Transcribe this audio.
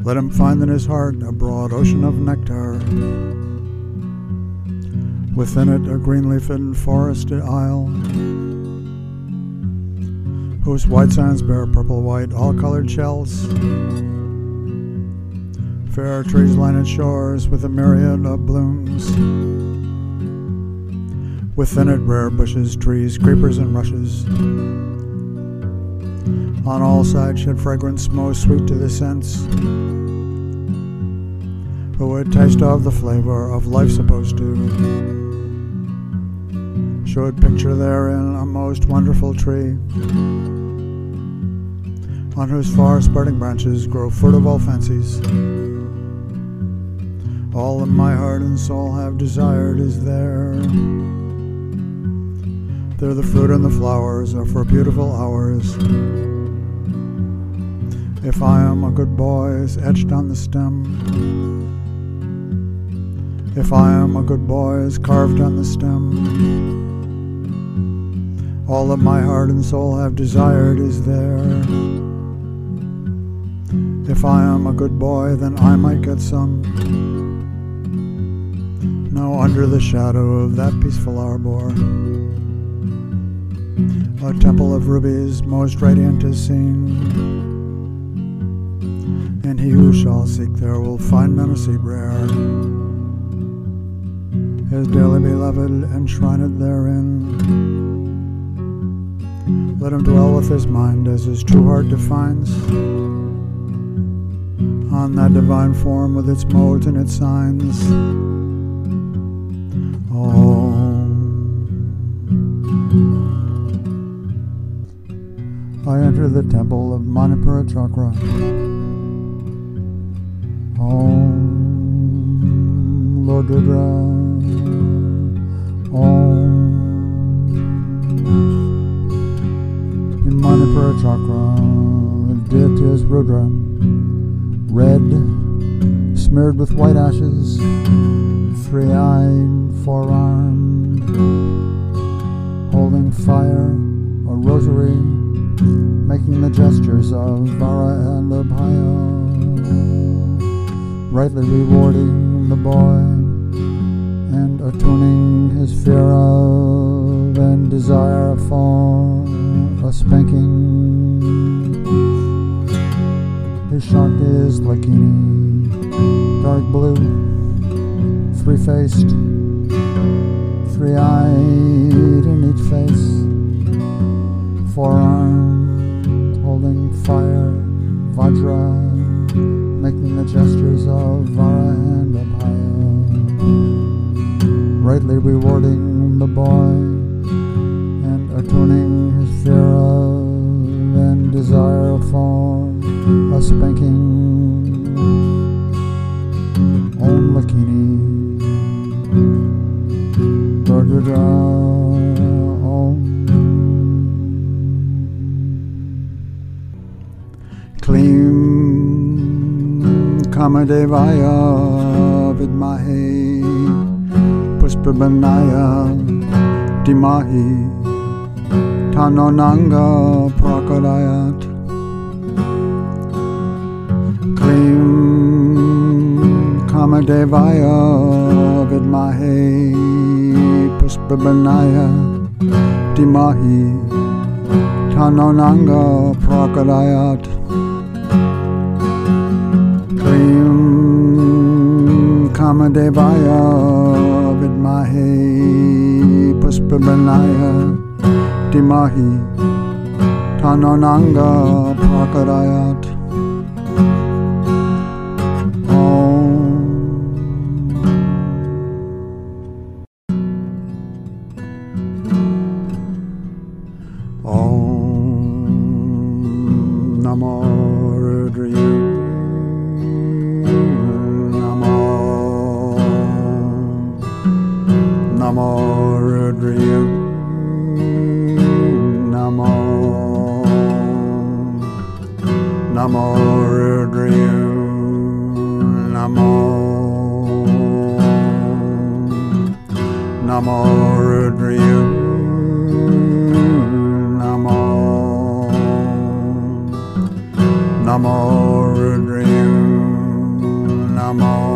Let him find in his heart a broad ocean of nectar. Within it a green-leafed forested isle, whose white sands bear purple-white all-colored shells. Fair trees line its shores with a myriad of blooms. Within it rare bushes, trees, creepers, and rushes. On all sides shed fragrance most sweet to the sense. Who would taste of the flavor of life supposed to, should picture therein a most wonderful tree, on whose far spreading branches grow fruit of all fancies. All that my heart and soul have desired is there. There the fruit and the flowers are for beautiful hours. If I am a good boy is etched on the stem. If I am a good boy is carved on the stem. All that my heart and soul have desired is there. If I am a good boy, then I might get some. Now under the shadow of that peaceful arbor, a temple of rubies most radiant is seen, and he who shall seek there will find none a seat rare, his dearly beloved enshrined therein. Let him dwell with his mind as his true heart defines, on that divine form with its modes and its signs. I enter the temple of Manipura Chakra. Om Lord Rudra. Om. In Manipura Chakra, the deity is Rudra, red, smeared with white ashes, three-eyed, four-armed, holding fire, a rosary, making the gestures of Vara and Abhaya, rightly rewarding the boy and attuning his fear of and desire for a spanking. His shark is Lakini, dark blue, three-faced, three-eyed in each face, four-armed, holding fire, Vajra, making the gestures of Vara and Abhaya, rightly rewarding the boy and attuning his fear of and desire for a spanking. Om Lakini, Lord Rudra, Om. Klim Kamadevaya Vidmahe Pushpabanaya Dimahi Tanonanga Prakadayat. Klim Kamadevaya Vidmahe Pushpabanaya Dimahi Tanonanga Prakadayat. Klim Kamadevaya Vidmahe Pushpabanaya Dimahi Tanonanga Prakadayat. Om Namo Rudryu. Namo Rudryu. Namo. Namo Rudryu. Namo. Namo Rudryu. Namo. Namo Rudryu. I'm all